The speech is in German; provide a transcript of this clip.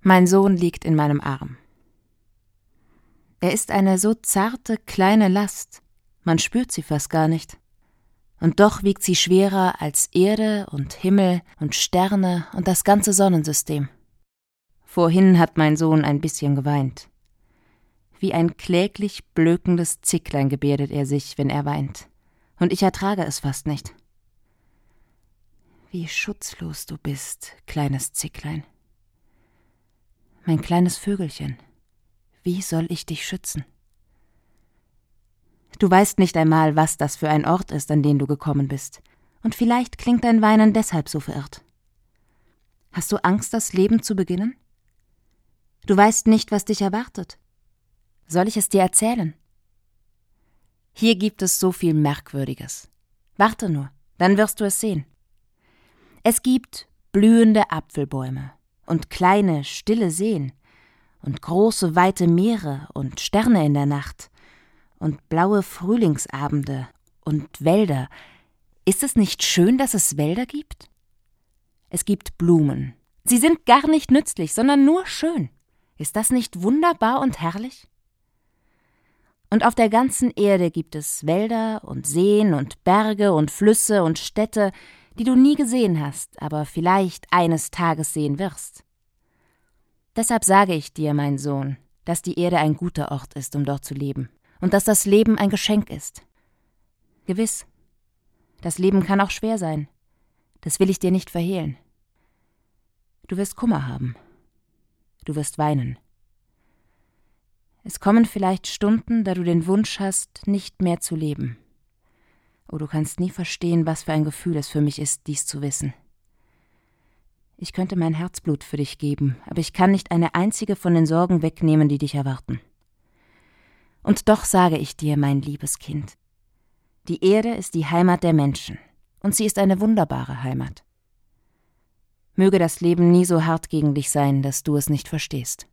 Mein Sohn liegt in meinem Arm. Er ist eine so zarte, kleine Last, man spürt sie fast gar nicht. Und doch wiegt sie schwerer als Erde und Himmel und Sterne und das ganze Sonnensystem. Vorhin hat mein Sohn ein bisschen geweint. Wie ein kläglich blökendes Zicklein gebärdet er sich, wenn er weint. Und ich ertrage es fast nicht. Wie schutzlos du bist, kleines Zicklein. Mein kleines Vögelchen, wie soll ich dich schützen? Du weißt nicht einmal, was das für ein Ort ist, an den du gekommen bist. Und vielleicht klingt dein Weinen deshalb so verirrt. Hast du Angst, das Leben zu beginnen? Du weißt nicht, was dich erwartet. Soll ich es dir erzählen? Hier gibt es so viel Merkwürdiges. Warte nur, dann wirst du es sehen. Es gibt blühende Apfelbäume und kleine, stille Seen und große, weite Meere und Sterne in der Nacht und blaue Frühlingsabende und Wälder. Ist es nicht schön, dass es Wälder gibt? Es gibt Blumen. Sie sind gar nicht nützlich, sondern nur schön. Ist das nicht wunderbar und herrlich? Und auf der ganzen Erde gibt es Wälder und Seen und Berge und Flüsse und Städte, die du nie gesehen hast, aber vielleicht eines Tages sehen wirst. Deshalb sage ich dir, mein Sohn, dass die Erde ein guter Ort ist, um dort zu leben, und dass das Leben ein Geschenk ist. Gewiss, das Leben kann auch schwer sein, das will ich dir nicht verhehlen. Du wirst Kummer haben, du wirst weinen. Es kommen vielleicht Stunden, da du den Wunsch hast, nicht mehr zu leben. Oh, du kannst nie verstehen, was für ein Gefühl es für mich ist, dies zu wissen. Ich könnte mein Herzblut für dich geben, aber ich kann nicht eine einzige von den Sorgen wegnehmen, die dich erwarten. Und doch sage ich dir, mein liebes Kind, die Erde ist die Heimat der Menschen, und sie ist eine wunderbare Heimat. Möge das Leben nie so hart gegen dich sein, dass du es nicht verstehst.